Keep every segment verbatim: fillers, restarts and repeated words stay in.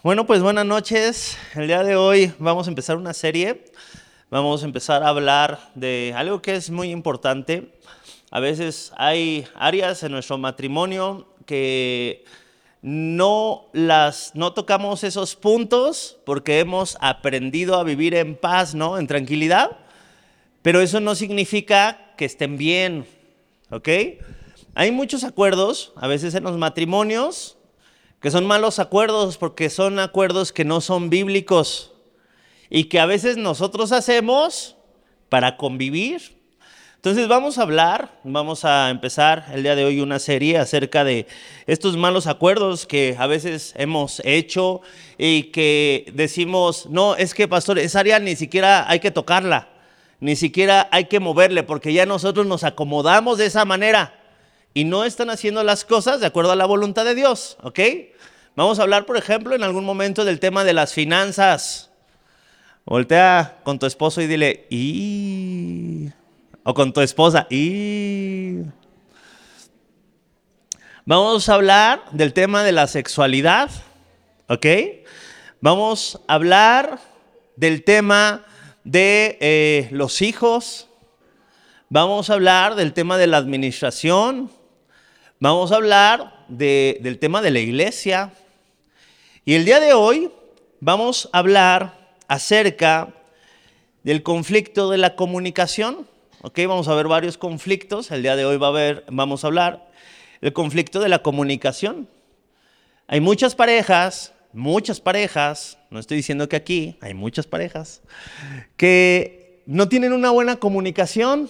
Bueno, pues buenas noches. El día de hoy vamos a empezar una serie. Vamos a empezar a hablar de algo que es muy importante. A veces hay áreas en nuestro matrimonio que no las no tocamos esos puntos porque hemos aprendido a vivir en paz, ¿no? En tranquilidad. Pero eso no significa que estén bien, ¿ok? Hay muchos acuerdos, a veces en los matrimonios, que son malos acuerdos porque son acuerdos que no son bíblicos y que a veces nosotros hacemos para convivir. Entonces vamos a hablar, vamos a empezar el día de hoy una serie acerca de estos malos acuerdos que a veces hemos hecho y que decimos, no, es que pastor, esa área ni siquiera hay que tocarla, ni siquiera hay que moverle porque ya nosotros nos acomodamos de esa manera y no están haciendo las cosas de acuerdo a la voluntad de Dios, ¿ok? Vamos a hablar, por ejemplo, en algún momento del tema de las finanzas. Voltea con tu esposo y dile, ¡y! O con tu esposa, ¡y! Vamos a hablar del tema de la sexualidad, ¿ok? Vamos a hablar del tema de eh, los hijos. Vamos a hablar del tema de la administración. Vamos a hablar de, del tema de la iglesia. Y el día de hoy vamos a hablar acerca del conflicto de la comunicación. ¿Ok? Vamos a ver varios conflictos. El día de hoy va a haber, vamos a hablar del conflicto de la comunicación. Hay muchas parejas, muchas parejas, no estoy diciendo que aquí, hay muchas parejas, que no tienen una buena comunicación.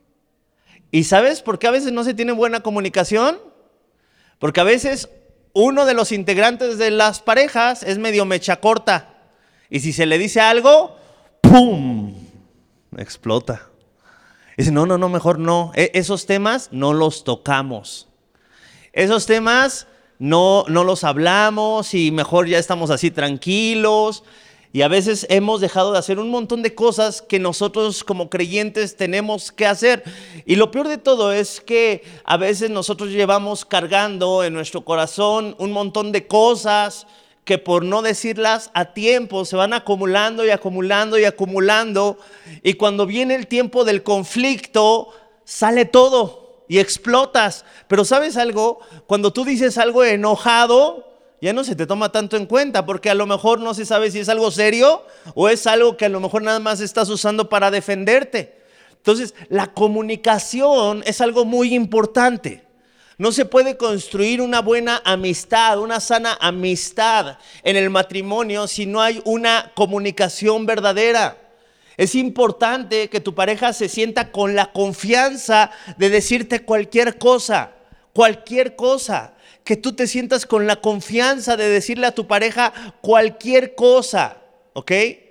¿Y sabes por qué a veces no se tiene buena comunicación? Porque a veces uno de los integrantes de las parejas es medio mecha corta. Y si se le dice algo, ¡pum! Explota. Dice, no, no, no, mejor no. E- esos temas no los tocamos. Esos temas no, no los hablamos y mejor ya estamos así tranquilos. Y a veces hemos dejado de hacer un montón de cosas que nosotros como creyentes tenemos que hacer. Y lo peor de todo es que a veces nosotros llevamos cargando en nuestro corazón un montón de cosas que por no decirlas a tiempo se van acumulando y acumulando y acumulando. Y cuando viene el tiempo del conflicto, sale todo y explotas. Pero ¿sabes algo? Cuando tú dices algo enojado, ya no se te toma tanto en cuenta porque a lo mejor no se sabe si es algo serio o es algo que a lo mejor nada más estás usando para defenderte. Entonces, la comunicación es algo muy importante. No se puede construir una buena amistad, una sana amistad en el matrimonio si no hay una comunicación verdadera. Es importante que tu pareja se sienta con la confianza de decirte cualquier cosa, cualquier cosa. Que tú te sientas con la confianza de decirle a tu pareja cualquier cosa, ¿ok?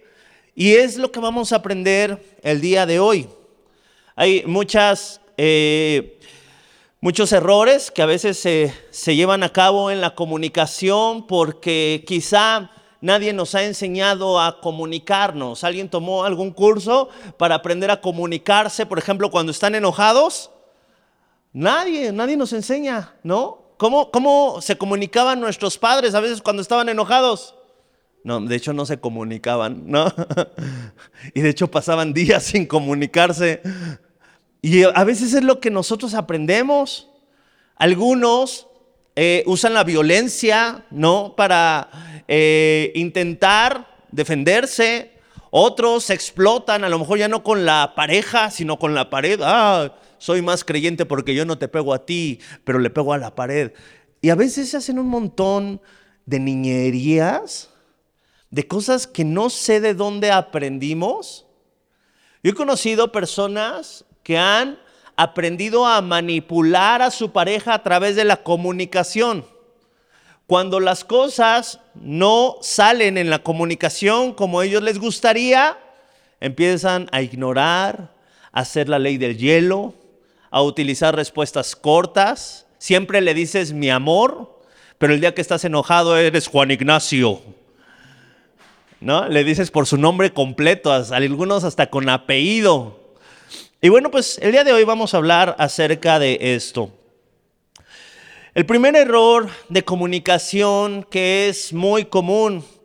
Y es lo que vamos a aprender el día de hoy. Hay muchas, eh, muchos errores que a veces se, se llevan a cabo en la comunicación porque quizá nadie nos ha enseñado a comunicarnos. ¿Alguien tomó algún curso para aprender a comunicarse, por ejemplo, cuando están enojados? Nadie, nadie nos enseña, ¿no? ¿Cómo, ¿Cómo se comunicaban nuestros padres a veces cuando estaban enojados? No, de hecho no se comunicaban, ¿no? Y de hecho pasaban días sin comunicarse. Y a veces es lo que nosotros aprendemos. Algunos eh, usan la violencia, ¿no? Para eh, intentar defenderse. Otros se explotan, a lo mejor ya no con la pareja, sino con la pared. Ah, soy más creyente porque yo no te pego a ti, pero le pego a la pared. Y a veces se hacen un montón de niñerías, de cosas que no sé de dónde aprendimos. Yo he conocido personas que han aprendido a manipular a su pareja a través de la comunicación. Cuando las cosas no salen en la comunicación como a ellos les gustaría, empiezan a ignorar, a hacer la ley del hielo, a utilizar respuestas cortas. Siempre le dices mi amor, pero el día que estás enojado eres Juan Ignacio, ¿no? Le dices por su nombre completo, algunos hasta con apellido. Y bueno, pues el día de hoy vamos a hablar acerca de esto. El primer error de comunicación que es muy común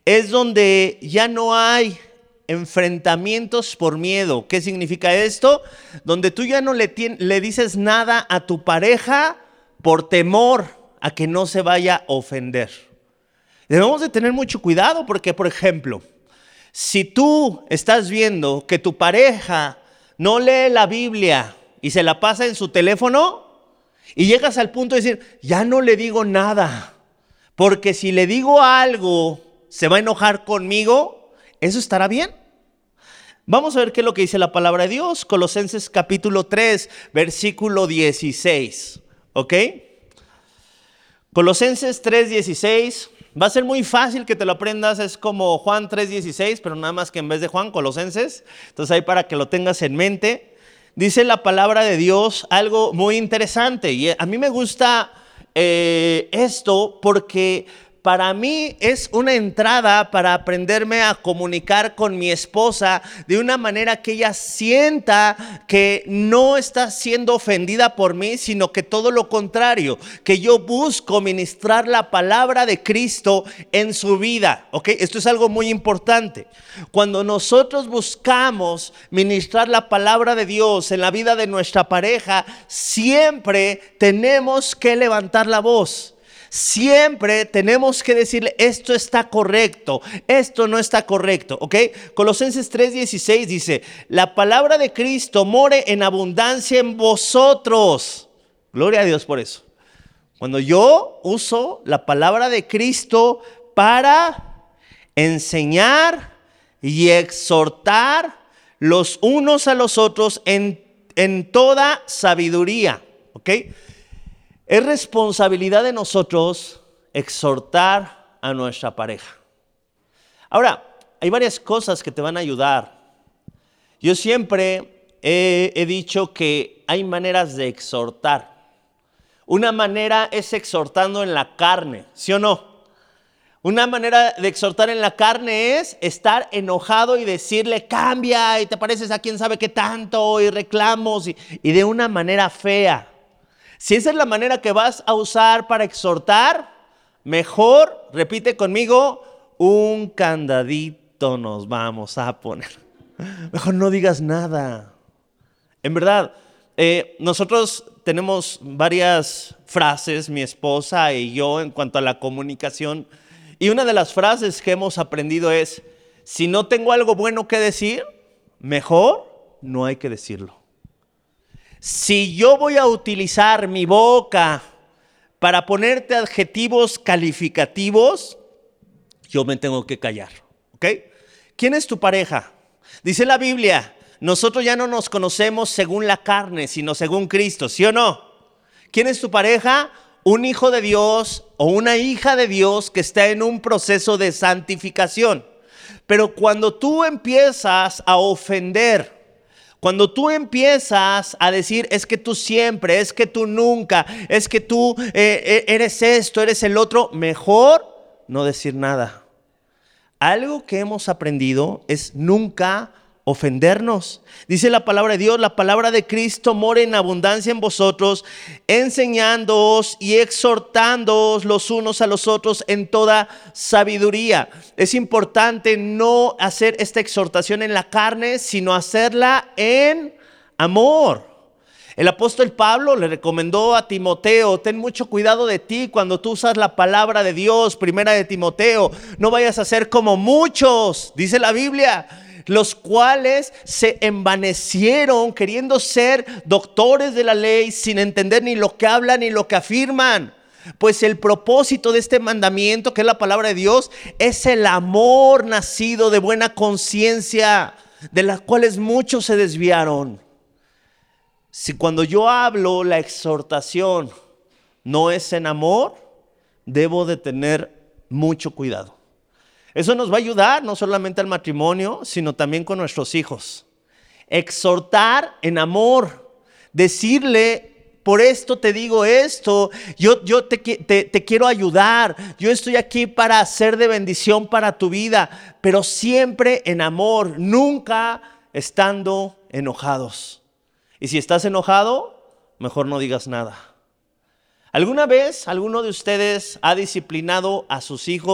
es donde ya no hay enfrentamientos por miedo. ¿Qué significa esto? Donde tú ya no le, le dices nada a tu pareja por temor a que no se vaya a ofender. Debemos de tener mucho cuidado porque, por ejemplo, si tú estás viendo que tu pareja no lee la Biblia y se la pasa en su teléfono y llegas al punto de decir, ya no le digo nada, porque si le digo algo se va a enojar conmigo, ¿eso estará bien? Vamos a ver qué es lo que dice la palabra de Dios. Colosenses capítulo tres, versículo dieciséis. ¿Ok? Colosenses tres, dieciséis. Va a ser muy fácil que te lo aprendas. Es como Juan tres, dieciséis, pero nada más que en vez de Juan, Colosenses. Entonces ahí para que lo tengas en mente. Dice la palabra de Dios algo muy interesante. Y a mí me gusta eh, esto porque para mí es una entrada para aprenderme a comunicar con mi esposa de una manera que ella sienta que no está siendo ofendida por mí, sino que todo lo contrario, que yo busco ministrar la palabra de Cristo en su vida. ¿Ok? Esto es algo muy importante. Cuando nosotros buscamos ministrar la palabra de Dios en la vida de nuestra pareja, siempre tenemos que levantar la voz. Siempre tenemos que decirle, esto está correcto, esto no está correcto, ¿ok? Colosenses tres dieciséis dice, la palabra de Cristo more en abundancia en vosotros. Gloria a Dios por eso. Cuando yo uso la palabra de Cristo para enseñar y exhortar los unos a los otros en, en toda sabiduría, ¿ok? Es responsabilidad de nosotros exhortar a nuestra pareja. Ahora, hay varias cosas que te van a ayudar. Yo siempre he, he dicho que hay maneras de exhortar. Una manera es exhortando en la carne, ¿sí o no? Una manera de exhortar en la carne es estar enojado y decirle cambia y te pareces a quién sabe qué tanto y reclamos y, y de una manera fea. Si esa es la manera que vas a usar para exhortar, mejor, repite conmigo, un candadito nos vamos a poner. Mejor no digas nada. En verdad, eh, nosotros tenemos varias frases, mi esposa y yo, en cuanto a la comunicación. Y una de las frases que hemos aprendido es, si no tengo algo bueno que decir, mejor no hay que decirlo. Si yo voy a utilizar mi boca para ponerte adjetivos calificativos, yo me tengo que callar, ¿ok? ¿Quién es tu pareja? Dice la Biblia, nosotros ya no nos conocemos según la carne, sino según Cristo, ¿sí o no? ¿Quién es tu pareja? Un hijo de Dios o una hija de Dios que está en un proceso de santificación. Pero cuando tú empiezas a ofender, cuando tú empiezas a decir, es que tú siempre, es que tú nunca, es que tú eh, eres esto, eres el otro, mejor no decir nada. Algo que hemos aprendido es nunca ofendernos. Dice la palabra de Dios, la palabra de Cristo mora en abundancia en vosotros, enseñándoos y exhortándoos los unos a los otros en toda sabiduría. Es importante no hacer esta exhortación en la carne, sino hacerla en amor. El apóstol Pablo le recomendó a Timoteo, ten mucho cuidado de ti cuando tú usas la palabra de Dios, primera de Timoteo, no vayas a ser como muchos, dice la Biblia, los cuales se envanecieron queriendo ser doctores de la ley sin entender ni lo que hablan ni lo que afirman. Pues el propósito de este mandamiento, que es la palabra de Dios, es el amor nacido de buena conciencia, de las cuales muchos se desviaron. Si cuando yo hablo la exhortación no es en amor, debo de tener mucho cuidado. Eso nos va a ayudar no solamente al matrimonio, sino también con nuestros hijos. Exhortar en amor, decirle, por esto te digo esto, yo, yo te, te, te quiero ayudar, yo estoy aquí para hacer de bendición para tu vida, pero siempre en amor, nunca estando enojados. Y si estás enojado, mejor no digas nada. ¿Alguna vez alguno de ustedes ha disciplinado a sus hijos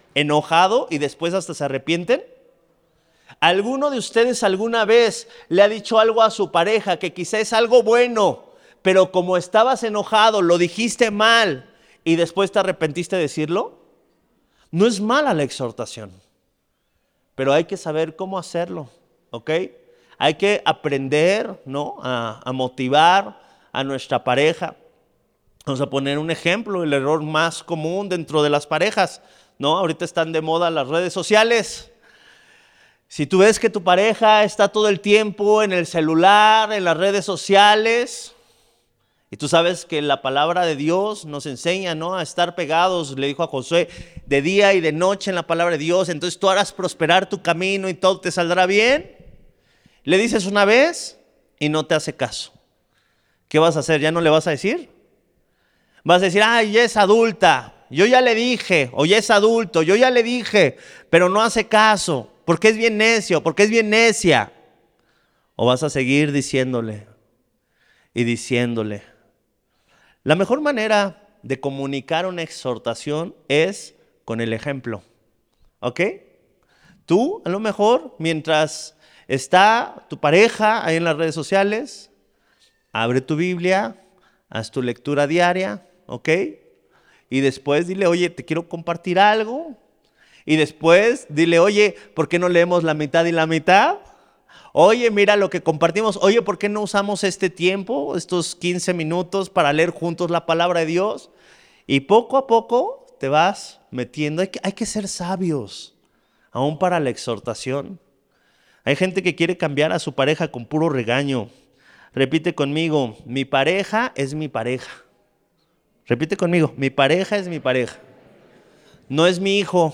enojado y después hasta se arrepienten? ¿Alguno de ustedes alguna vez le ha dicho algo a su pareja que quizá es algo bueno, pero como estabas enojado, lo dijiste mal y después te arrepentiste de decirlo? No es mala la exhortación, pero hay que saber cómo hacerlo, ¿ok? Hay que aprender, ¿no?, a, a motivar a nuestra pareja. Vamos a poner un ejemplo, el error más común dentro de las parejas, ¿no? Ahorita están de moda las redes sociales. Si tú ves que tu pareja está todo el tiempo en el celular, en las redes sociales, y tú sabes que la palabra de Dios nos enseña, ¿no?, a estar pegados, le dijo a Josué, de día y de noche en la palabra de Dios, entonces tú harás prosperar tu camino y todo te saldrá bien. Le dices una vez y no te hace caso. ¿Qué vas a hacer? ¿Ya no le vas a decir? Vas a decir, ay, ya es adulta, yo ya le dije, o ya es adulto, yo ya le dije, pero no hace caso, porque es bien necio, porque es bien necia. O vas a seguir diciéndole y diciéndole. La mejor manera de comunicar una exhortación es con el ejemplo, ¿ok? Tú, a lo mejor, mientras está tu pareja ahí en las redes sociales, abre tu Biblia, haz tu lectura diaria, ¿ok? Y después dile, oye, te quiero compartir algo. Y después dile, oye, ¿por qué no leemos la mitad y la mitad? Oye, mira lo que compartimos. Oye, ¿por qué no usamos este tiempo, estos quince minutos para leer juntos la palabra de Dios? Y poco a poco te vas metiendo. Hay que, hay que ser sabios, aún para la exhortación. Hay gente que quiere cambiar a su pareja con puro regaño. Repite conmigo, mi pareja es mi pareja. Repite conmigo, mi pareja es mi pareja. No es mi hijo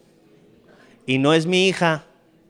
y no es mi hija.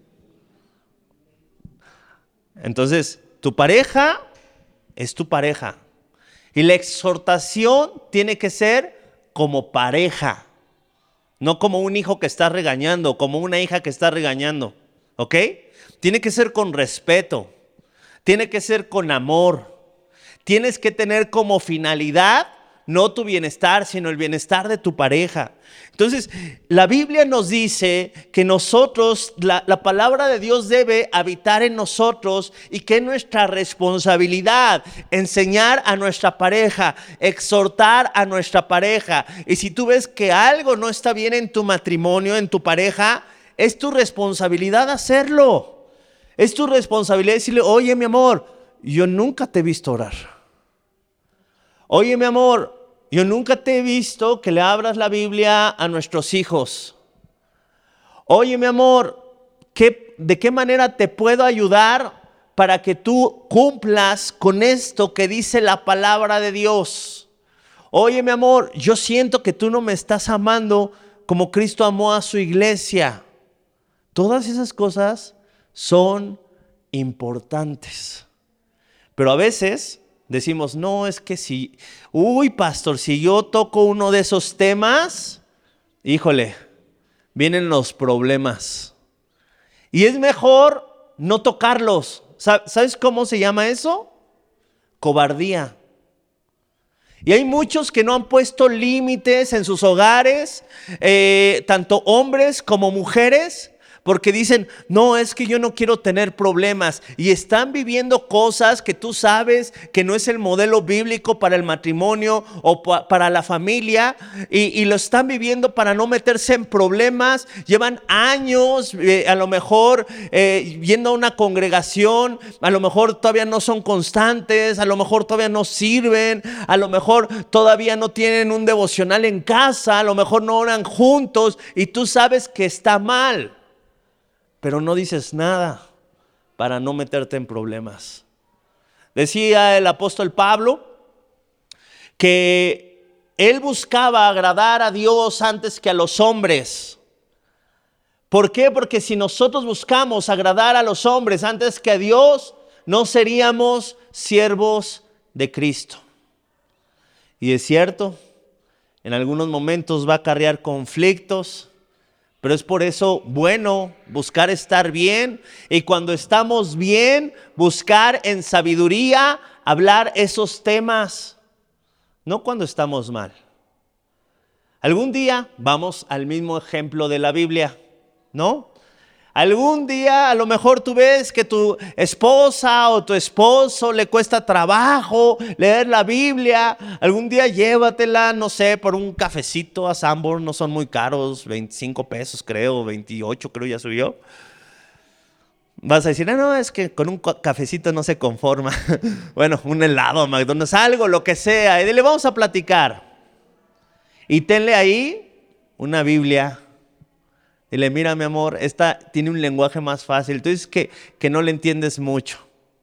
Entonces, tu pareja es tu pareja. Y la exhortación tiene que ser como pareja. No como un hijo que está regañando, como una hija que está regañando. ¿Ok? Tiene que ser con respeto. Tiene que ser con amor. Tienes que tener como finalidad no tu bienestar, sino el bienestar de tu pareja. Entonces, la Biblia nos dice que nosotros, la, la palabra de Dios debe habitar en nosotros y que es nuestra responsabilidad enseñar a nuestra pareja, exhortar a nuestra pareja. Y si tú ves que algo no está bien en tu matrimonio, en tu pareja, es tu responsabilidad hacerlo. Es tu responsabilidad decirle, oye, mi amor, yo nunca te he visto orar. Oye, mi amor, yo nunca te he visto que le abras la Biblia a nuestros hijos. Oye, mi amor, ¿qué, ¿de qué manera te puedo ayudar para que tú cumplas con esto que dice la palabra de Dios? Oye, mi amor, yo siento que tú no me estás amando como Cristo amó a su iglesia. Todas esas cosas son importantes. Pero a veces decimos, no, es que si, uy, pastor, si yo toco uno de esos temas, híjole, vienen los problemas. Y es mejor no tocarlos. ¿Sabes cómo se llama eso? Cobardía. Y hay muchos que no han puesto límites en sus hogares, eh, tanto hombres como mujeres, porque dicen, no, es que yo no quiero tener problemas. Y están viviendo cosas que tú sabes que no es el modelo bíblico para el matrimonio o pa- para la familia. Y, y lo están viviendo para no meterse en problemas. Llevan años, eh, a lo mejor, eh, yendo a una congregación. A lo mejor todavía no son constantes. A lo mejor todavía no sirven. A lo mejor todavía no tienen un devocional en casa. A lo mejor no oran juntos. Y tú sabes que está mal. Pero no dices nada para no meterte en problemas. Decía el apóstol Pablo que él buscaba agradar a Dios antes que a los hombres. ¿Por qué? Porque si nosotros buscamos agradar a los hombres antes que a Dios, no seríamos siervos de Cristo. Y es cierto, en algunos momentos va a acarrear conflictos. Pero es por eso bueno buscar estar bien y cuando estamos bien, buscar en sabiduría hablar esos temas, no cuando estamos mal. Algún día vamos al mismo ejemplo de la Biblia, ¿no? Algún día a lo mejor tú ves que tu esposa o tu esposo le cuesta trabajo leer la Biblia. Algún día llévatela, no sé, por un cafecito a Sanborns, no son muy caros, veinticinco pesos creo, veintiocho creo ya subió. Vas a decir, no, no, es que con un cafecito no se conforma. Bueno, un helado, McDonald's, algo, lo que sea. Y le vamos a platicar. Y tenle ahí una Biblia. Dile, mira mi amor, esta tiene un lenguaje más fácil. Tú dices que, que no le entiendes mucho.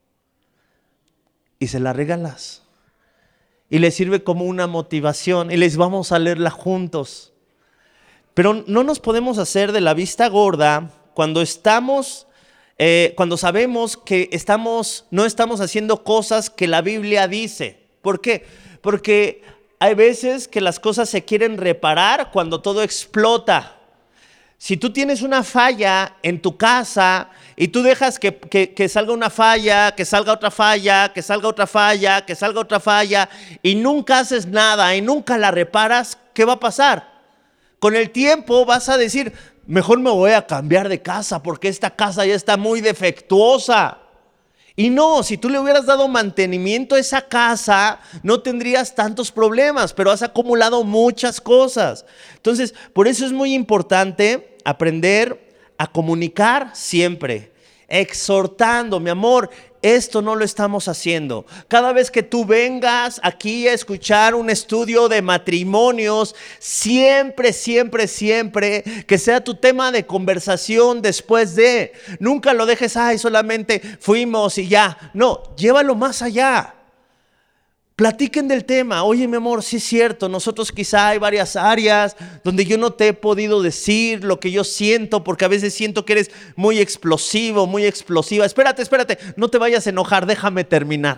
Y se la regalas. Y le sirve como una motivación. Y les vamos a leerla juntos. Pero no nos podemos hacer de la vista gorda cuando estamos, eh, cuando sabemos que estamos, no estamos haciendo cosas que la Biblia dice. ¿Por qué? Porque hay veces que las cosas se quieren reparar cuando todo explota. Si tú tienes una falla en tu casa y tú dejas que, que, que salga una falla, que salga otra falla, que salga otra falla, que salga otra falla y nunca haces nada y nunca la reparas, ¿qué va a pasar? Con el tiempo vas a decir, mejor me voy a cambiar de casa porque esta casa ya está muy defectuosa. Y no, si tú le hubieras dado mantenimiento a esa casa, no tendrías tantos problemas, pero has acumulado muchas cosas. Entonces, por eso es muy importante aprender a comunicar siempre, exhortando, mi amor, esto no lo estamos haciendo. Cada vez que tú vengas aquí a escuchar un estudio de matrimonios, siempre, siempre, siempre que sea tu tema de conversación después de. Nunca lo dejes, ay, solamente fuimos y ya. No, llévalo más allá. Platiquen del tema. Oye, mi amor, sí es cierto, nosotros quizá hay varias áreas donde yo no te he podido decir lo que yo siento, porque a veces siento que eres muy explosivo, muy explosiva. Espérate, espérate, no te vayas a enojar, déjame terminar.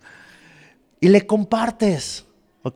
Y le compartes, ¿ok?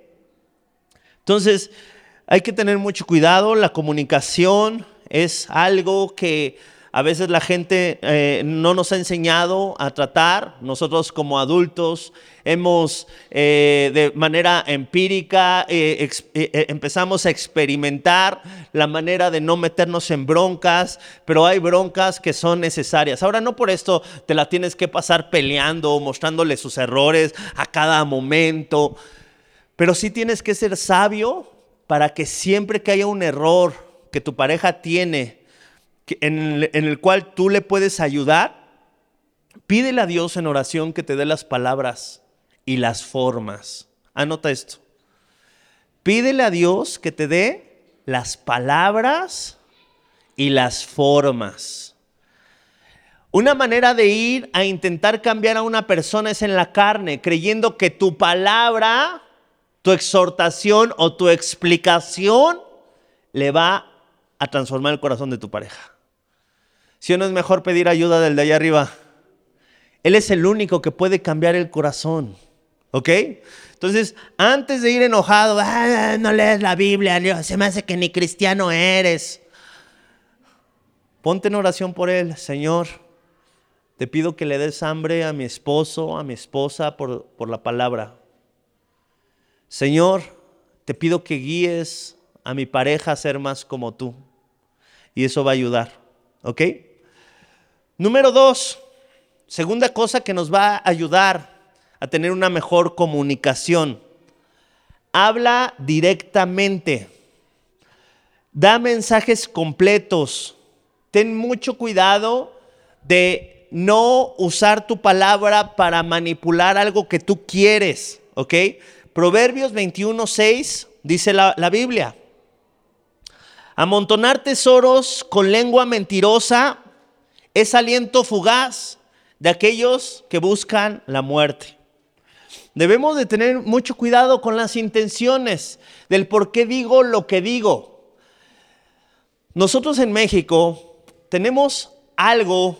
Entonces, hay que tener mucho cuidado. La comunicación es algo que a veces la gente eh, no nos ha enseñado a tratar. Nosotros como adultos hemos eh, de manera empírica eh, ex, eh, empezamos a experimentar la manera de no meternos en broncas, pero hay broncas que son necesarias. Ahora, no por esto te la tienes que pasar peleando, mostrándole sus errores a cada momento, pero sí tienes que ser sabio para que siempre que haya un error que tu pareja tiene, En el, en el cual tú le puedes ayudar, pídele a Dios en oración que te dé las palabras y las formas. Anota esto. Pídele a Dios que te dé las palabras y las formas. Una manera de ir a intentar cambiar a una persona es en la carne, creyendo que tu palabra, tu exhortación o tu explicación le va a transformar el corazón de tu pareja. ¿Sí o no es mejor pedir ayuda del de allá arriba? Él es el único que puede cambiar el corazón, ¿ok? Entonces, antes de ir enojado, ah, no lees la Biblia, se me hace que ni cristiano eres. Ponte en oración por él. Señor, te pido que le des hambre a mi esposo, a mi esposa por, por la palabra. Señor, te pido que guíes a mi pareja a ser más como tú. Y eso va a ayudar, ¿ok? Número dos, segunda cosa que nos va a ayudar a tener una mejor comunicación. Habla directamente. Da mensajes completos. Ten mucho cuidado de no usar tu palabra para manipular algo que tú quieres, ¿ok? Proverbios veintiuno seis dice la, la Biblia. Amontonar tesoros con lengua mentirosa es aliento fugaz de aquellos que buscan la muerte. Debemos de tener mucho cuidado con las intenciones del por qué digo lo que digo. Nosotros en México tenemos algo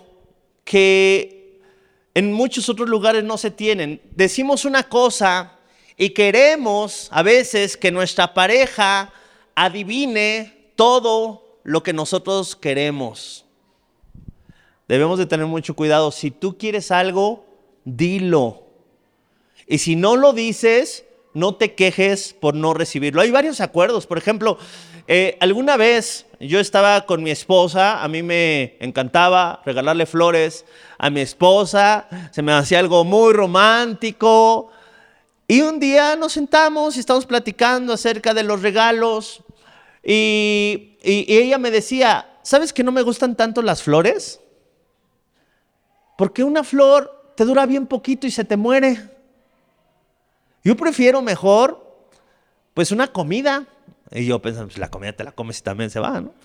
que en muchos otros lugares no se tienen. Decimos una cosa y queremos a veces que nuestra pareja adivine todo lo que nosotros queremos. Debemos de tener mucho cuidado. Si tú quieres algo, dilo. Y si no lo dices, no te quejes por no recibirlo. Hay varios acuerdos. Por ejemplo, eh, alguna vez yo estaba con mi esposa, a mí me encantaba regalarle flores a mi esposa, se me hacía algo muy romántico. Y un día nos sentamos y estamos platicando acerca de los regalos y, y, y ella me decía, ¿sabes que no me gustan tanto las flores? Porque una flor te dura bien poquito y se te muere. Yo prefiero mejor, pues una comida. Y yo pensando, pues la comida te la comes y también se va, ¿no?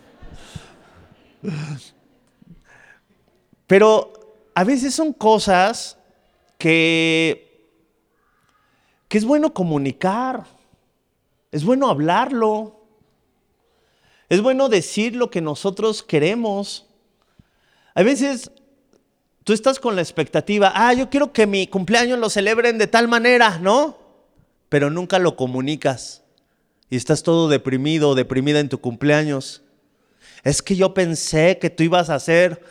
Pero a veces son cosas que, que es bueno comunicar, es bueno hablarlo, es bueno decir lo que nosotros queremos. A veces tú estás con la expectativa, ah, yo quiero que mi cumpleaños lo celebren de tal manera, ¿no? Pero nunca lo comunicas y estás todo deprimido o deprimida en tu cumpleaños. Es que yo pensé que tú ibas a hacer...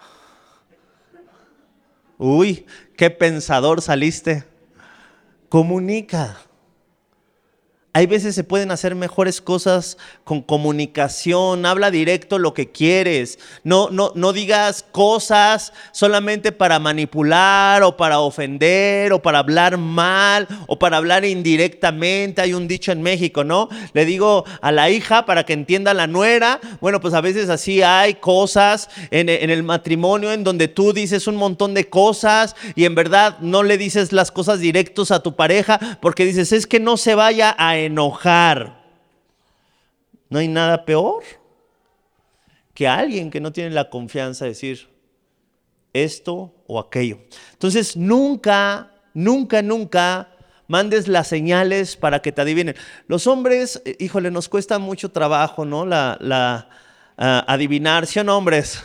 Uy, qué pensador saliste. Comunica. Hay veces se pueden hacer mejores cosas con comunicación. Habla directo lo que quieres. No, no, no digas cosas solamente para manipular o para ofender o para hablar mal o para hablar indirectamente. Hay un dicho en México, ¿no? Le digo a la hija para que entienda a la nuera. Bueno, pues a veces así hay cosas en, en el matrimonio en donde tú dices un montón de cosas y en verdad no le dices las cosas directos a tu pareja porque dices, es que no se vaya a enojar. No hay nada peor que alguien que no tiene la confianza de decir esto o aquello. Entonces nunca, nunca, nunca mandes las señales para que te adivinen. Los hombres, híjole, nos cuesta mucho trabajo, ¿no? La, la uh, adivinar, ¿sí o no, hombres?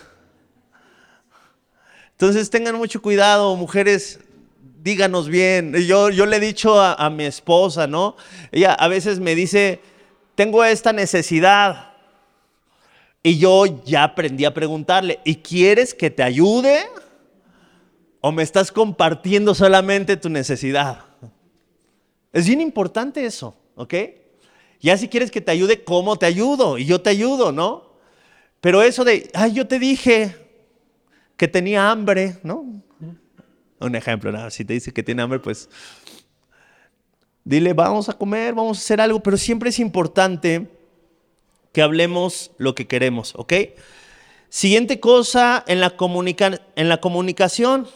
Entonces tengan mucho cuidado, mujeres. Díganos bien. Yo, yo le he dicho a, a mi esposa, ¿no? Ella a veces me dice, tengo esta necesidad. Y yo ya aprendí a preguntarle, ¿y quieres que te ayude? ¿O me estás compartiendo solamente tu necesidad? Es bien importante eso, ¿ok? Ya si quieres que te ayude, ¿cómo te ayudo? Y yo te ayudo, ¿no? Pero eso de, ay, yo te dije que tenía hambre, ¿no? Un ejemplo, ¿no? Si te dice que tiene hambre, pues dile, vamos a comer, vamos a hacer algo, pero siempre es importante que hablemos lo que queremos, ¿ok? Siguiente cosa en la, comunica- en la comunicación.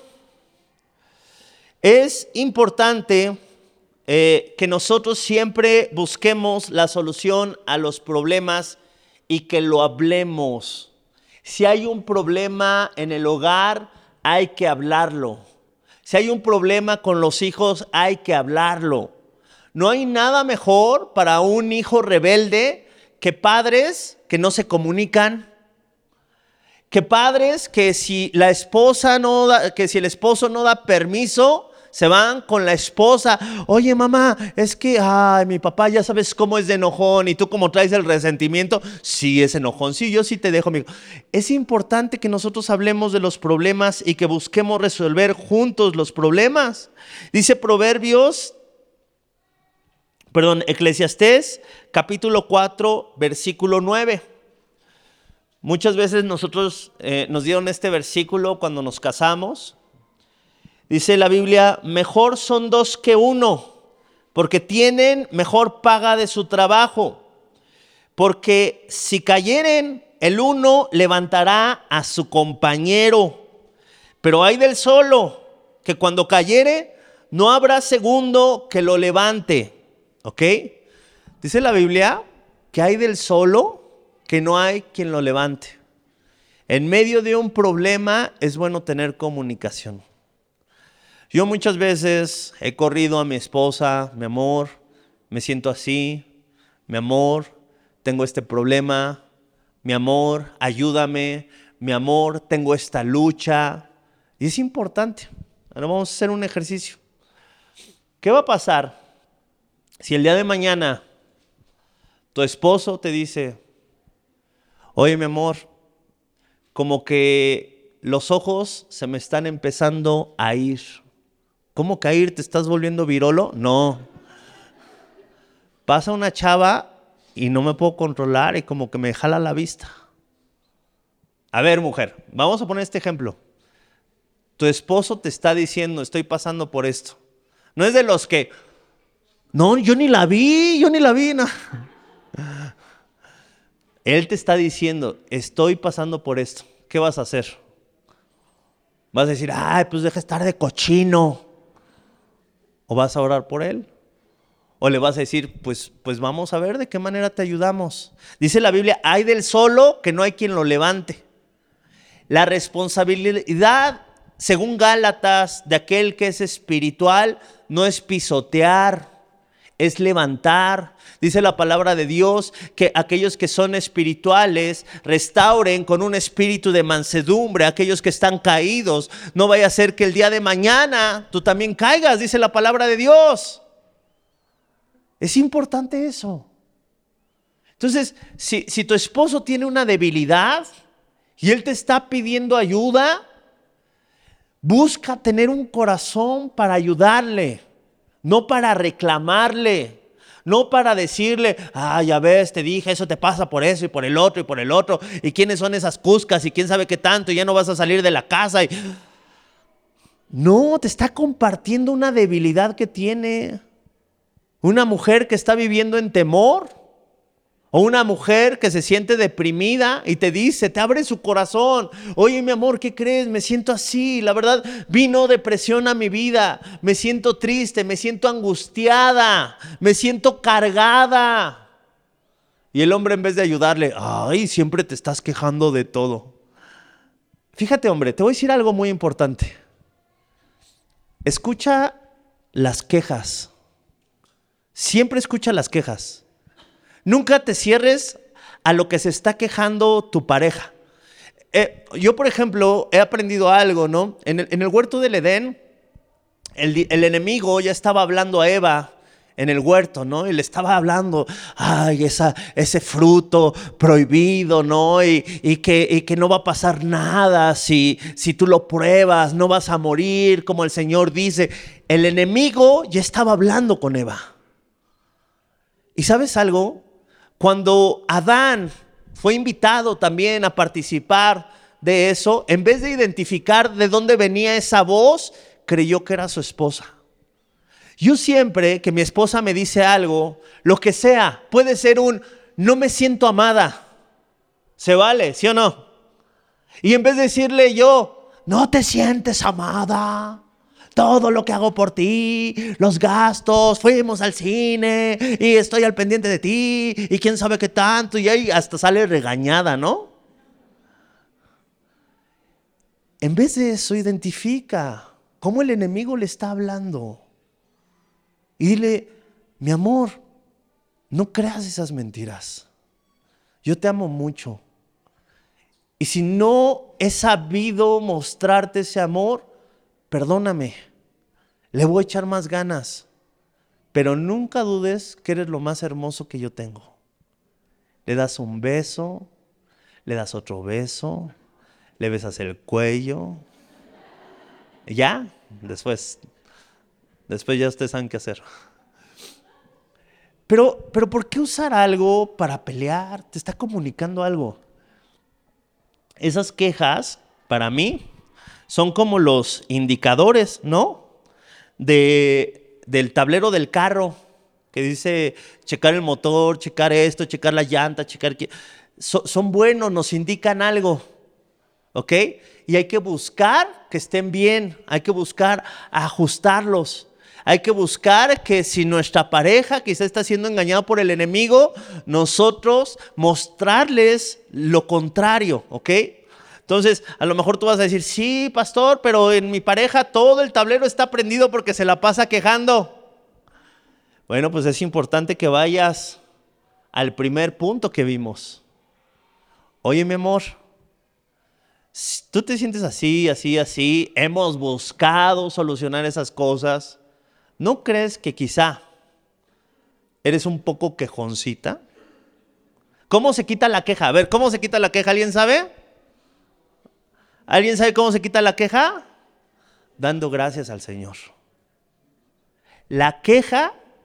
Es importante eh, que nosotros siempre busquemos la solución a los problemas y que lo hablemos. Si hay un problema en el hogar, hay que hablarlo. Si hay un problema con los hijos, hay que hablarlo. No hay nada mejor para un hijo rebelde que padres que no se comunican, que padres que si la esposa no da, que si el esposo no da permiso, se van con la esposa. Oye, mamá, es que, ay, mi papá ya sabes cómo es de enojón y tú como traes el resentimiento. Sí, es enojón. Sí, yo sí te dejo, amigo. Es importante que nosotros hablemos de los problemas y que busquemos resolver juntos los problemas. Dice Proverbios, perdón, Eclesiastés, capítulo cuatro, versículo nueve. Muchas veces nosotros eh, nos dieron este versículo cuando nos casamos. Dice la Biblia, mejor son dos que uno, porque tienen mejor paga de su trabajo. Porque si cayeren, el uno levantará a su compañero. Pero hay del solo, que cuando cayere, no habrá segundo que lo levante. ¿Ok? Dice la Biblia que hay del solo, que no hay quien lo levante. En medio de un problema es bueno tener comunicación. Yo muchas veces he corrido a mi esposa, mi amor, me siento así, mi amor, tengo este problema, mi amor, ayúdame, mi amor, tengo esta lucha. Y es importante. Ahora vamos a hacer un ejercicio. ¿Qué va a pasar si el día de mañana tu esposo te dice, oye, mi amor, como que los ojos se me están empezando a ir? ¿Cómo caer? ¿Te estás volviendo virolo? No. Pasa una chava y no me puedo controlar y como que me jala la vista. A ver, mujer, vamos a poner este ejemplo. Tu esposo te está diciendo, estoy pasando por esto. No es de los que, no, yo ni la vi, yo ni la vi. No. Él te está diciendo, estoy pasando por esto. ¿Qué vas a hacer? Vas a decir, ay, pues deja estar de cochino. ¿O vas a orar por él? ¿O le vas a decir, pues, pues vamos a ver de qué manera te ayudamos? Dice la Biblia, hay del solo que no hay quien lo levante. La responsabilidad, según Gálatas, de aquel que es espiritual, no es pisotear, es levantar. Dice la palabra de Dios que aquellos que son espirituales restauren con un espíritu de mansedumbre a aquellos que están caídos. No vaya a ser que el día de mañana tú también caigas, dice la palabra de Dios. Es importante eso. Entonces, si, si tu esposo tiene una debilidad y él te está pidiendo ayuda, busca tener un corazón para ayudarle, no para reclamarle, no para decirle, ah, ya ves, te dije, eso te pasa por eso y por el otro y por el otro, y quiénes son esas cuscas y quién sabe qué tanto, y ya no vas a salir de la casa. Y... No, te está compartiendo una debilidad que tiene. Una mujer que está viviendo en temor, o una mujer que se siente deprimida y te dice, te abre su corazón. Oye, mi amor, ¿qué crees? Me siento así, la verdad, vino depresión a mi vida. Me siento triste, me siento angustiada, me siento cargada. Y el hombre, en vez de ayudarle, ay, siempre te estás quejando de todo. Fíjate, hombre, te voy a decir algo muy importante. Escucha las quejas. Siempre escucha las quejas. Nunca te cierres a lo que se está quejando tu pareja. Eh, yo, por ejemplo, he aprendido algo, ¿no? En el, en el huerto del Edén, el, el enemigo ya estaba hablando a Eva en el huerto, ¿no? Y le estaba hablando, ay, esa, ese fruto prohibido, ¿no? Y, y, que, y que no va a pasar nada si, si tú lo pruebas, no vas a morir, como el Señor dice. El enemigo ya estaba hablando con Eva. ¿Y sabes algo? Cuando Adán fue invitado también a participar de eso, en vez de identificar de dónde venía esa voz, creyó que era su esposa. Yo siempre que mi esposa me dice algo, lo que sea, puede ser un no me siento amada. ¿Se vale? ¿Sí o no? Y en vez de decirle yo, no te sientes amada. Todo lo que hago por ti, los gastos, fuimos al cine y estoy al pendiente de ti y quién sabe qué tanto, y ahí hasta sale regañada, ¿no? En vez de eso, identifica cómo el enemigo le está hablando y dile, mi amor, no creas esas mentiras. Yo te amo mucho. Y si no he sabido mostrarte ese amor, perdóname, le voy a echar más ganas, pero nunca dudes que eres lo más hermoso que yo tengo. Le das un beso, le das otro beso, le besas el cuello, ya, después, después ya ustedes saben qué hacer. Pero, pero ¿por qué usar algo para pelear? Te está comunicando algo. Esas quejas, para mí, son como los indicadores, ¿no? De, del tablero del carro, que dice checar el motor, checar esto, checar la llanta, checar... So, son buenos, nos indican algo, ¿ok? Y hay que buscar que estén bien, hay que buscar ajustarlos. Hay que buscar que si nuestra pareja quizá está siendo engañada por el enemigo, nosotros mostrarles lo contrario, ¿ok? Entonces, a lo mejor tú vas a decir, sí, pastor, pero en mi pareja todo el tablero está prendido porque se la pasa quejando. Bueno, pues es importante que vayas al primer punto que vimos. Oye, mi amor, si tú te sientes así, así, así, hemos buscado solucionar esas cosas, ¿no crees que quizá eres un poco quejoncita? ¿Cómo se quita la queja? A ver, ¿cómo se quita la queja? ¿Alguien sabe? ¿Alguien sabe cómo se quita la queja? Dando gracias al Señor. La queja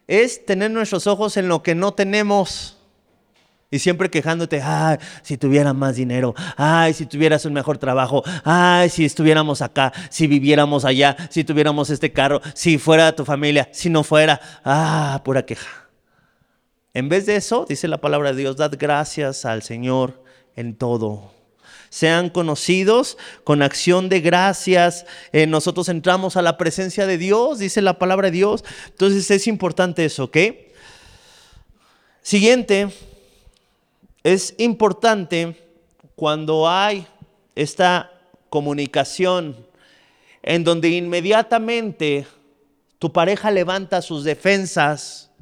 es tener nuestros ojos en lo que no tenemos. Y siempre quejándote, ay, si tuviera más dinero, ay, si tuvieras un mejor trabajo, ay, si estuviéramos acá, si viviéramos allá, si tuviéramos este carro, si fuera tu familia, si no fuera, ah, pura queja. En vez de eso, dice la palabra de Dios, dad gracias al Señor en todo. Sean conocidos con acción de gracias. Eh, nosotros entramos a la presencia de Dios, dice la palabra de Dios. Entonces es importante eso, ¿ok? Siguiente. Es importante cuando hay esta comunicación en donde inmediatamente tu pareja levanta sus defensas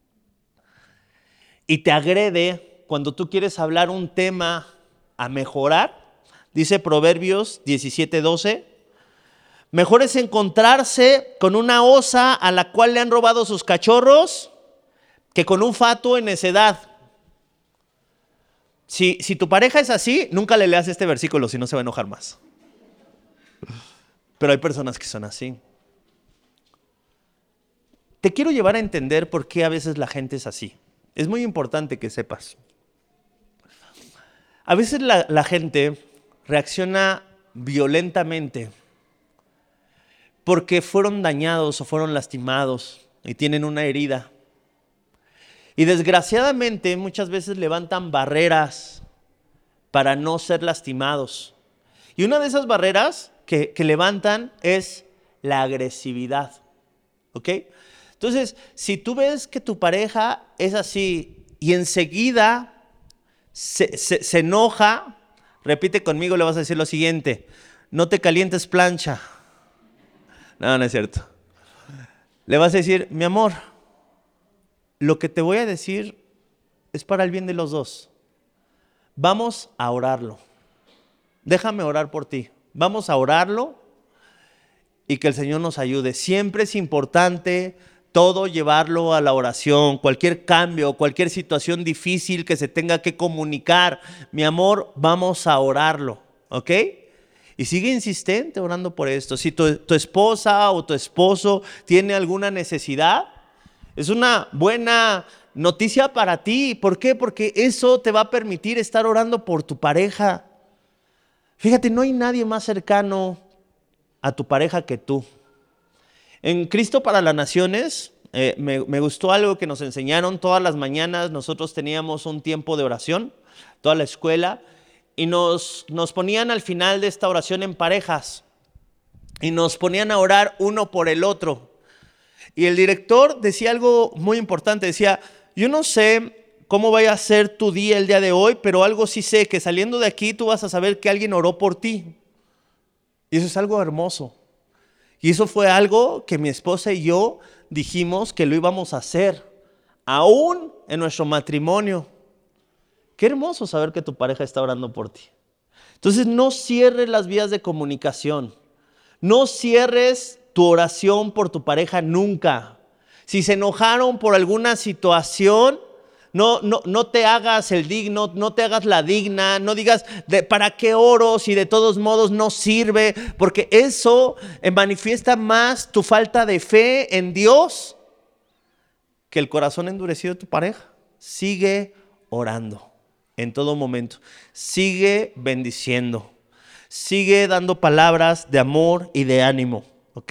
y te agrede cuando tú quieres hablar un tema a mejorar. Dice Proverbios diecisiete doce, mejor es encontrarse con una osa a la cual le han robado sus cachorros que con un fatuo en necedad. Si, si tu pareja es así, nunca le leas este versículo, si no se va a enojar más. Pero hay personas que son así. Te quiero llevar a entender por qué a veces la gente es así. Es muy importante que sepas. A veces la, la gente reacciona violentamente porque fueron dañados o fueron lastimados y tienen una herida. Y desgraciadamente muchas veces levantan barreras para no ser lastimados. Y una de esas barreras que, que levantan es la agresividad. ¿Ok? Entonces, si tú ves que tu pareja es así y enseguida se, se, se enoja, repite conmigo, le vas a decir lo siguiente: no te calientes plancha. No, no es cierto. Le vas a decir, mi amor, lo que te voy a decir es para el bien de los dos. Vamos a orarlo. Déjame orar por ti. Vamos a orarlo y que el Señor nos ayude. Siempre es importante todo llevarlo a la oración. Cualquier cambio, cualquier situación difícil que se tenga que comunicar. Mi amor, vamos a orarlo. ¿Ok? Y sigue insistente orando por esto. Si tu, tu esposa o tu esposo tiene alguna necesidad, es una buena noticia para ti. ¿Por qué? Porque eso te va a permitir estar orando por tu pareja. Fíjate, no hay nadie más cercano a tu pareja que tú. En Cristo para las Naciones, eh, me, me gustó algo que nos enseñaron. Todas las mañanas nosotros teníamos un tiempo de oración, toda la escuela, y nos, nos ponían al final de esta oración en parejas y nos ponían a orar uno por el otro. Y el director decía algo muy importante, decía, yo no sé cómo vaya a ser tu día el día de hoy, pero algo sí sé, que saliendo de aquí tú vas a saber que alguien oró por ti. Y eso es algo hermoso. Y eso fue algo que mi esposa y yo dijimos que lo íbamos a hacer, aún en nuestro matrimonio. Qué hermoso saber que tu pareja está orando por ti. Entonces no cierres las vías de comunicación. No cierres tu oración por tu pareja nunca. Si se enojaron por alguna situación, no, no, no te hagas el digno, no te hagas la digna, no digas de, ¿para qué oro si de todos modos no sirve? Porque eso manifiesta más tu falta de fe en Dios que el corazón endurecido de tu pareja. Sigue orando en todo momento. Sigue bendiciendo. Sigue dando palabras de amor y de ánimo. ¿Ok?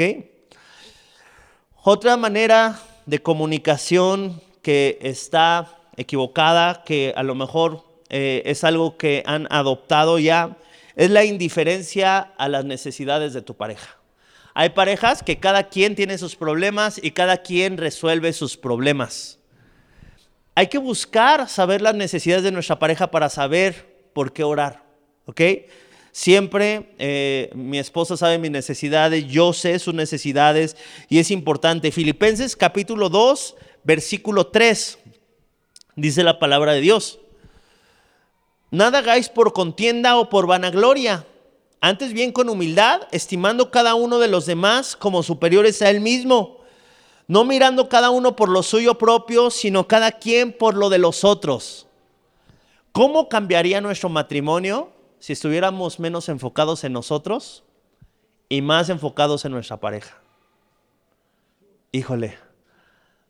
Otra manera de comunicación que está equivocada, que a lo mejor eh, es algo que han adoptado ya, es la indiferencia a las necesidades de tu pareja. Hay parejas que cada quien tiene sus problemas y cada quien resuelve sus problemas. Hay que buscar saber las necesidades de nuestra pareja para saber por qué orar. ¿Ok? Siempre eh, mi esposa sabe mis necesidades, yo sé sus necesidades y es importante. Filipenses capítulo dos, versículo tres, dice la palabra de Dios. Nada hagáis por contienda o por vanagloria, antes bien con humildad, estimando cada uno de los demás como superiores a él mismo, no mirando cada uno por lo suyo propio, sino cada quien por lo de los otros. ¿Cómo cambiaría nuestro matrimonio si estuviéramos menos enfocados en nosotros y más enfocados en nuestra pareja? Híjole,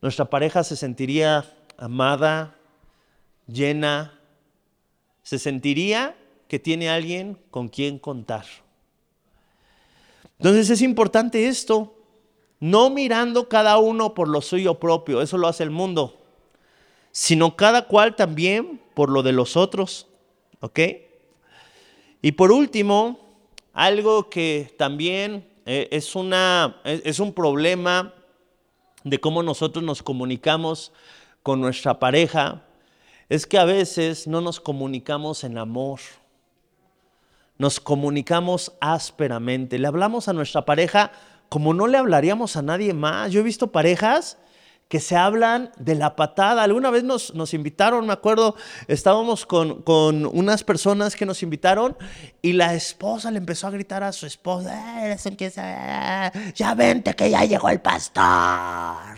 Nuestra pareja se sentiría amada, llena, se sentiría que tiene alguien con quien contar. Entonces es importante esto, no mirando cada uno por lo suyo propio, eso lo hace el mundo, sino cada cual también por lo de los otros, ¿ok? Y por último, algo que también eh, es, una, es, es un problema de cómo nosotros nos comunicamos con nuestra pareja, es que a veces no nos comunicamos en amor. Nos comunicamos ásperamente. Le hablamos a nuestra pareja como no le hablaríamos a nadie más. Yo he visto parejas que se hablan de la patada. Alguna vez nos, nos invitaron, me acuerdo, estábamos con, con unas personas que nos invitaron y la esposa le empezó a gritar a su esposa, eh, ya vente que ya llegó el pastor.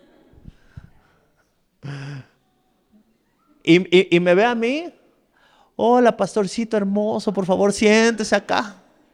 Y, y, y me ve a mí, hola pastorcito hermoso, por favor siéntese acá.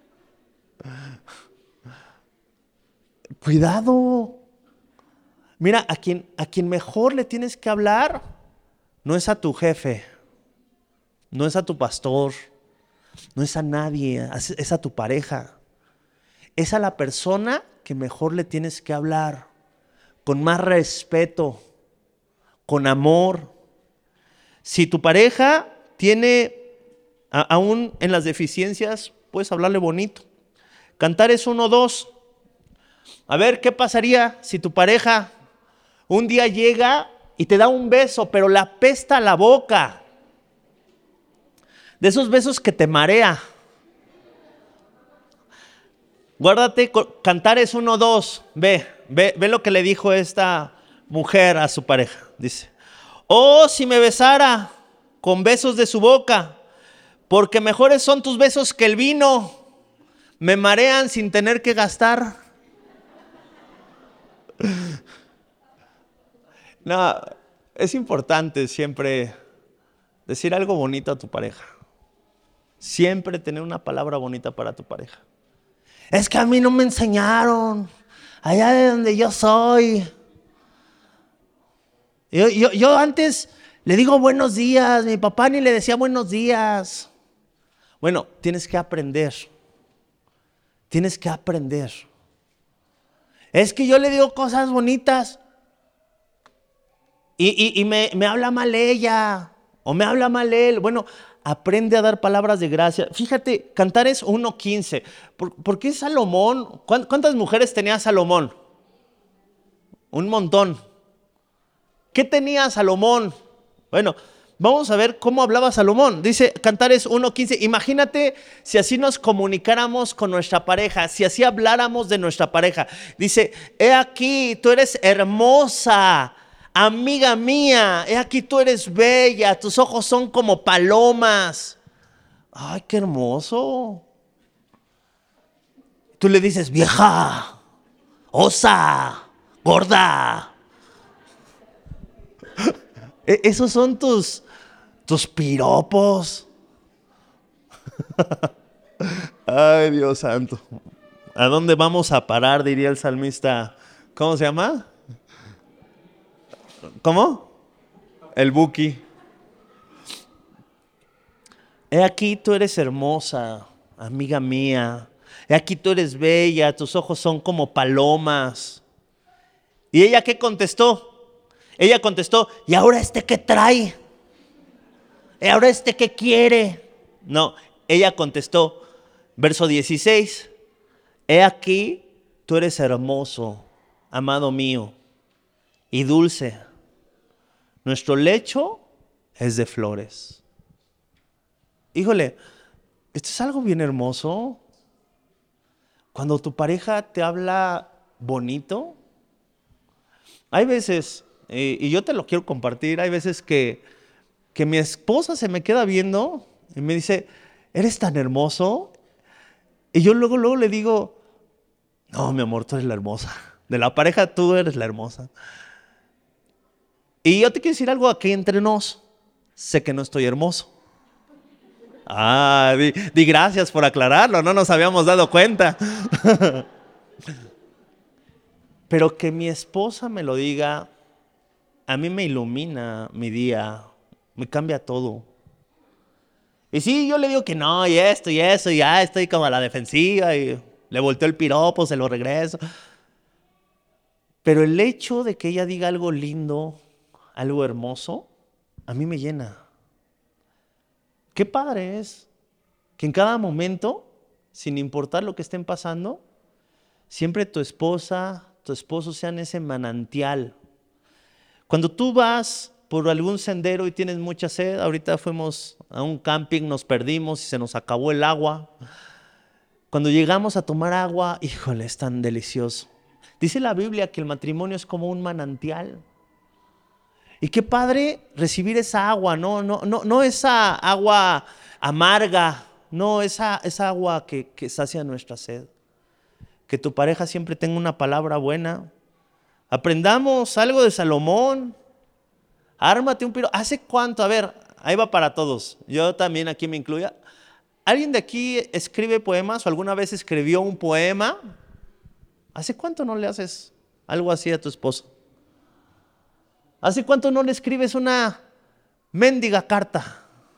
Cuidado. Mira, a quien, a quien mejor le tienes que hablar no es a tu jefe, no es a tu pastor, no es a nadie, es a tu pareja. Es a la persona que mejor le tienes que hablar, con más respeto, con amor. Si tu pareja tiene, a, aún en las deficiencias, puedes hablarle bonito. Cantares uno, dos. A ver, ¿qué pasaría si tu pareja un día llega y te da un beso, pero le apesta la boca? De esos besos que te marea. Guárdate, Cantares uno, dos. Ve, ve, ve lo que le dijo esta mujer a su pareja. Dice, oh, si me besara con besos de su boca, porque mejores son tus besos que el vino. Me marean sin tener que gastar. No, es importante siempre decir algo bonito a tu pareja. Siempre tener una palabra bonita para tu pareja. Es que a mí no me enseñaron, allá de donde yo soy. Yo, yo, yo antes le digo buenos días, mi papá ni le decía buenos días. Bueno, tienes que aprender. Tienes que aprender. Es que yo le digo cosas bonitas y, y, y me, me habla mal ella o me habla mal él. Bueno, aprende a dar palabras de gracia. Fíjate, Cantares uno quince. ¿Por, ¿Por qué Salomón? ¿Cuántas mujeres tenía Salomón? Un montón. ¿Qué tenía Salomón? Bueno, vamos a ver cómo hablaba Salomón. Dice Cantares uno quince. Imagínate si así nos comunicáramos con nuestra pareja, si así habláramos de nuestra pareja. Dice, he aquí, tú eres hermosa, amiga mía, he aquí tú eres bella, tus ojos son como palomas. Ay, qué hermoso. Tú le dices, vieja, osa, gorda. Esos son tus, tus piropos. Ay, Dios santo. ¿A dónde vamos a parar? Diría el salmista. ¿Cómo se llama? ¿Cómo? El Buki. He aquí tú eres hermosa, amiga mía. He aquí tú eres bella, tus ojos son como palomas. ¿Y ella qué contestó? Ella contestó, ¿y ahora este qué trae? ¿Y ahora este qué quiere? No, ella contestó, verso dieciséis, he aquí, tú eres hermoso, amado mío, y dulce. Nuestro lecho es de flores. Híjole, esto es algo bien hermoso. Cuando tu pareja te habla bonito, hay veces... y yo te lo quiero compartir, hay veces que, que mi esposa se me queda viendo y me dice, ¿eres tan hermoso? Y yo luego, luego le digo, no, mi amor, tú eres la hermosa. De la pareja tú eres la hermosa. Y yo te quiero decir algo aquí entre nos, sé que no estoy hermoso. Ah, di, di gracias por aclararlo, no nos habíamos dado cuenta. Pero que mi esposa me lo diga, a mí me ilumina mi día, me cambia todo. Y sí, yo le digo que no, y esto, y eso, y ya estoy como a la defensiva, y le volteo el piropo, se lo regreso. Pero el hecho de que ella diga algo lindo, algo hermoso, a mí me llena. Qué padre es que en cada momento, sin importar lo que estén pasando, siempre tu esposa, tu esposo sean ese manantial. Cuando tú vas por algún sendero y tienes mucha sed, ahorita fuimos a un camping, nos perdimos y se nos acabó el agua. Cuando llegamos a tomar agua, híjole, es tan delicioso. Dice la Biblia que el matrimonio es como un manantial. Y qué padre recibir esa agua, no, no, no, no esa agua amarga, no esa, esa agua que, que sacia nuestra sed. Que tu pareja siempre tenga una palabra buena. Aprendamos algo de Salomón. Ármate un piro. ¿Hace cuánto? A ver, ahí va para todos. Yo también aquí me incluyo. ¿Alguien de aquí escribe poemas o alguna vez escribió un poema? ¿Hace cuánto no le haces algo así a tu esposo? ¿Hace cuánto no le escribes una mendiga carta?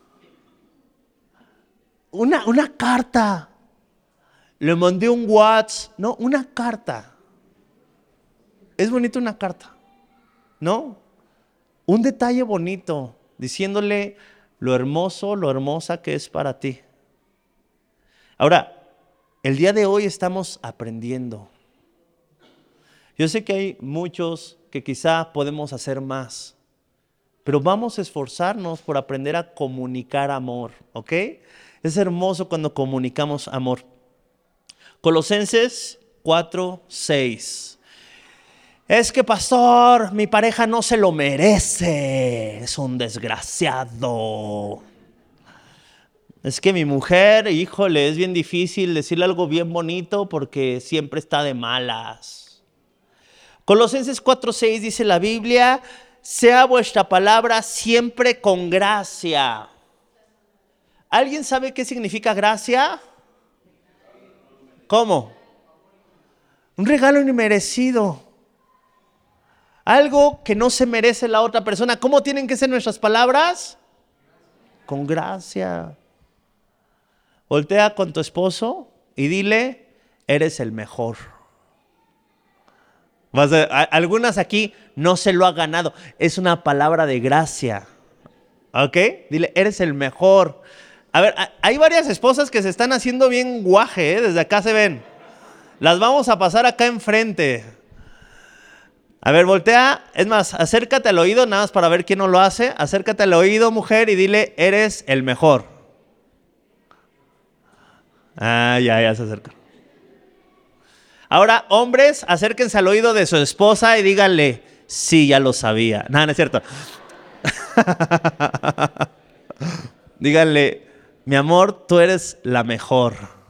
Una, una carta. Le mandé un WhatsApp. No, una carta. Es bonito una carta, ¿no? Un detalle bonito, diciéndole lo hermoso, lo hermosa que es para ti. Ahora, el día de hoy estamos aprendiendo. Yo sé que hay muchos que quizá podemos hacer más, pero vamos a esforzarnos por aprender a comunicar amor, ¿ok? Es hermoso cuando comunicamos amor. Colosenses cuatro, seis. Es que, pastor, mi pareja no se lo merece, es un desgraciado. Es que mi mujer, híjole, es bien difícil decirle algo bien bonito porque siempre está de malas. Colosenses cuatro, seis dice la Biblia, sea vuestra palabra siempre con gracia. ¿Alguien sabe qué significa gracia? ¿Cómo? Un regalo inmerecido. Algo que no se merece la otra persona. ¿Cómo tienen que ser nuestras palabras? Con gracia. Voltea con tu esposo y dile, eres el mejor. Vas a, a, algunas aquí no se lo ha ganado. Es una palabra de gracia. ¿Ok? Dile, eres el mejor. A ver, hay varias esposas que se están haciendo bien guaje, ¿eh? Desde acá se ven. Las vamos a pasar acá enfrente. A ver, voltea. Es más, acércate al oído, nada más para ver quién no lo hace. Acércate al oído, mujer, y dile, eres el mejor. Ah, ya, ya se acerca. Ahora, hombres, acérquense al oído de su esposa y díganle, sí, ya lo sabía. No, no es cierto. Díganle, mi amor, tú eres la mejor.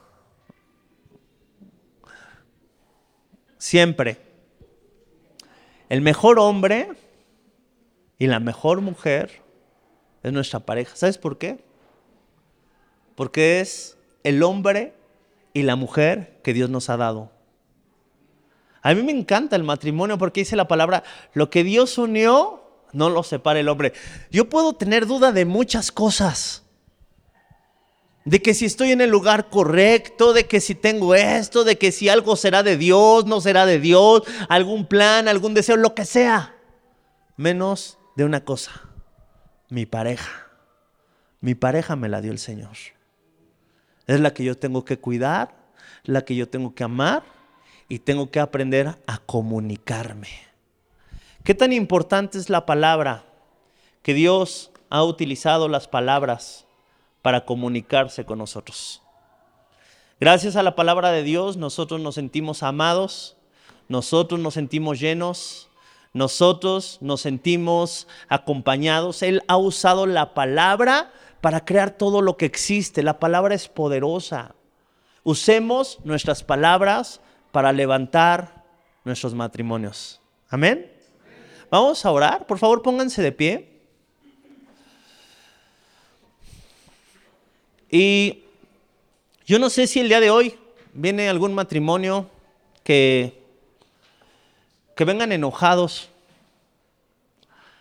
Siempre. El mejor hombre y la mejor mujer es nuestra pareja. ¿Sabes por qué? Porque es el hombre y la mujer que Dios nos ha dado. A mí me encanta el matrimonio porque dice la palabra, lo que Dios unió, no lo separa el hombre. Yo puedo tener duda de muchas cosas. De que si estoy en el lugar correcto, de que si tengo esto, de que si algo será de Dios, no será de Dios, algún plan, algún deseo, lo que sea. Menos de una cosa, mi pareja. Mi pareja me la dio el Señor. Es la que yo tengo que cuidar, la que yo tengo que amar y tengo que aprender a comunicarme. ¿Qué tan importante es la palabra? Que Dios ha utilizado las palabras para comunicarse con nosotros. Gracias a la palabra de Dios, nosotros nos sentimos amados, nosotros nos sentimos llenos, nosotros nos sentimos acompañados. Él ha usado la palabra para crear todo lo que existe. La palabra es poderosa. Usemos nuestras palabras para levantar nuestros matrimonios. Amén. Vamos a orar. Por favor, pónganse de pie. Y yo no sé si el día de hoy viene algún matrimonio que, que vengan enojados.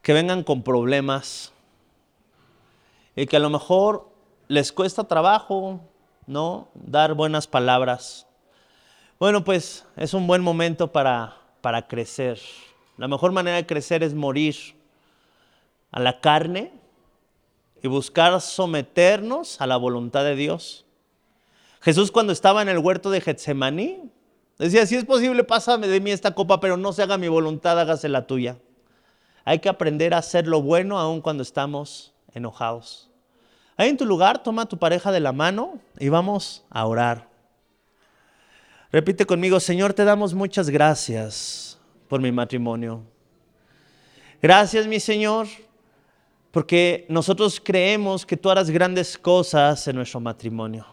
que vengan con problemas y que a lo mejor les cuesta trabajo, ¿no?, dar buenas palabras. Bueno, pues es un buen momento para, para crecer. La mejor manera de crecer es morir a la carne y buscar someternos a la voluntad de Dios. Jesús, cuando estaba en el huerto de Getsemaní, decía: si es posible, pásame de mí esta copa, pero no se haga mi voluntad, hágase la tuya. Hay que aprender a hacer lo bueno aun cuando estamos enojados. Ahí en tu lugar, toma a tu pareja de la mano y vamos a orar. Repite conmigo: Señor, te damos muchas gracias por mi matrimonio. Gracias, mi Señor, porque nosotros creemos que tú harás grandes cosas en nuestro matrimonio.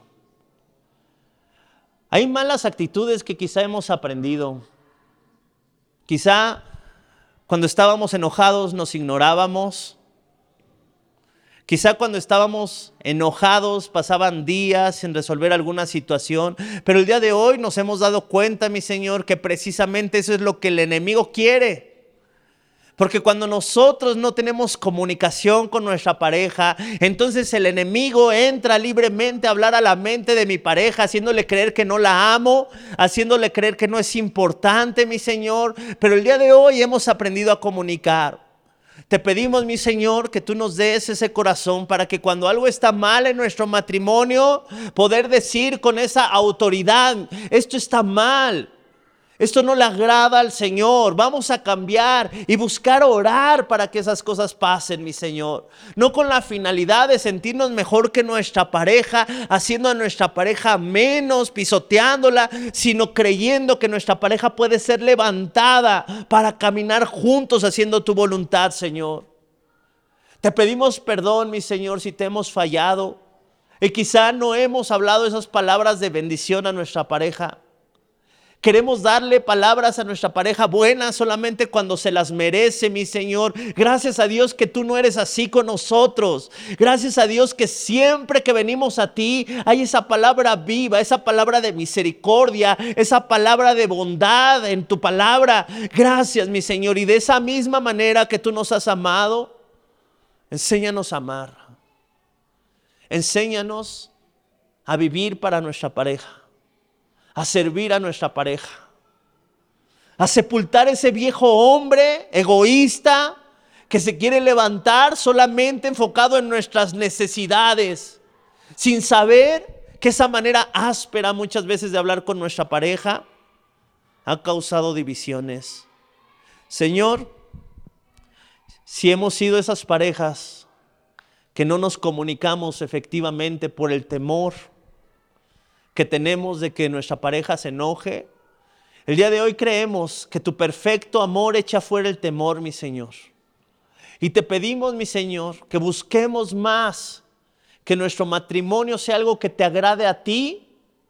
Hay malas actitudes que quizá hemos aprendido. Quizá cuando estábamos enojados nos ignorábamos. Quizá cuando estábamos enojados pasaban días sin resolver alguna situación. Pero el día de hoy nos hemos dado cuenta, mi Señor, que precisamente eso es lo que el enemigo quiere. Porque cuando nosotros no tenemos comunicación con nuestra pareja, entonces el enemigo entra libremente a hablar a la mente de mi pareja, haciéndole creer que no la amo, haciéndole creer que no es importante, mi Señor. Pero el día de hoy hemos aprendido a comunicar. Te pedimos, mi Señor, que tú nos des ese corazón para que cuando algo está mal en nuestro matrimonio, poder decir con esa autoridad: esto está mal. Esto no le agrada al Señor. Vamos a cambiar y buscar orar para que esas cosas pasen, mi Señor. No con la finalidad de sentirnos mejor que nuestra pareja, haciendo a nuestra pareja menos, pisoteándola, sino creyendo que nuestra pareja puede ser levantada para caminar juntos haciendo tu voluntad, Señor. Te pedimos perdón, mi Señor, si te hemos fallado y quizá no hemos hablado esas palabras de bendición a nuestra pareja. Queremos darle palabras a nuestra pareja buenas solamente cuando se las merece, mi Señor. Gracias a Dios que tú no eres así con nosotros. Gracias a Dios que siempre que venimos a ti hay esa palabra viva, esa palabra de misericordia, esa palabra de bondad en tu palabra. Gracias, mi Señor. Y de esa misma manera que tú nos has amado, enséñanos a amar. Enséñanos a vivir para nuestra pareja, a servir a nuestra pareja, a sepultar ese viejo hombre egoísta que se quiere levantar solamente enfocado en nuestras necesidades, sin saber que esa manera áspera muchas veces de hablar con nuestra pareja ha causado divisiones. Señor, si hemos sido esas parejas que no nos comunicamos efectivamente por el temor que tenemos de que nuestra pareja se enoje, el día de hoy creemos que tu perfecto amor echa fuera el temor, mi Señor. Y te pedimos, mi Señor, que busquemos más, que nuestro matrimonio sea algo que te agrade a ti,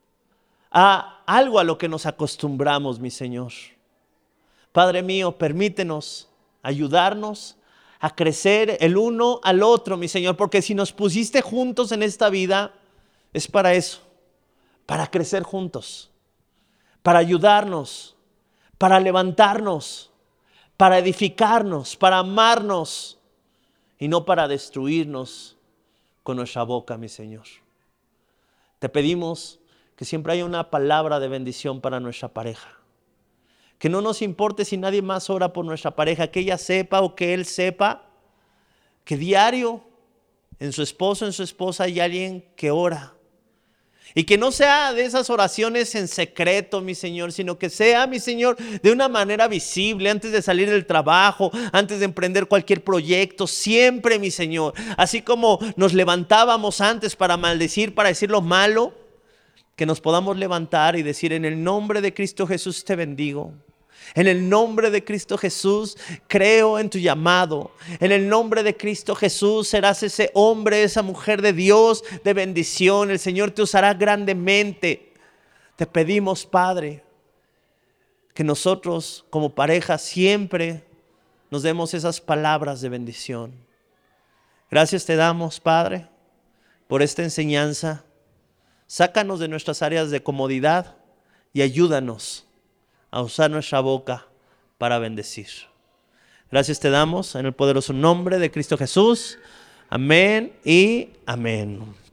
a algo a lo que nos acostumbramos, mi Señor. Padre mío, permítenos ayudarnos a crecer el uno al otro, mi Señor, porque si nos pusiste juntos en esta vida, es para eso. Para crecer juntos, para ayudarnos, para levantarnos, para edificarnos, para amarnos y no para destruirnos con nuestra boca, mi Señor. Te pedimos que siempre haya una palabra de bendición para nuestra pareja. Que no nos importe si nadie más ora por nuestra pareja, que ella sepa o que él sepa que diario en su esposo, en su esposa hay alguien que ora. Y que no sea de esas oraciones en secreto, mi Señor, sino que sea, mi Señor, de una manera visible, antes de salir del trabajo, antes de emprender cualquier proyecto, siempre, mi Señor. Así como nos levantábamos antes para maldecir, para decir lo malo, que nos podamos levantar y decir: en el nombre de Cristo Jesús te bendigo. En el nombre de Cristo Jesús creo en tu llamado. En el nombre de Cristo Jesús serás ese hombre, esa mujer de Dios, de bendición. El Señor te usará grandemente. Te pedimos, Padre, que nosotros como pareja siempre nos demos esas palabras de bendición. Gracias te damos, Padre, por esta enseñanza. Sácanos de nuestras áreas de comodidad y ayúdanos a usar nuestra boca para bendecir. Gracias te damos en el poderoso nombre de Cristo Jesús. Amén y amén.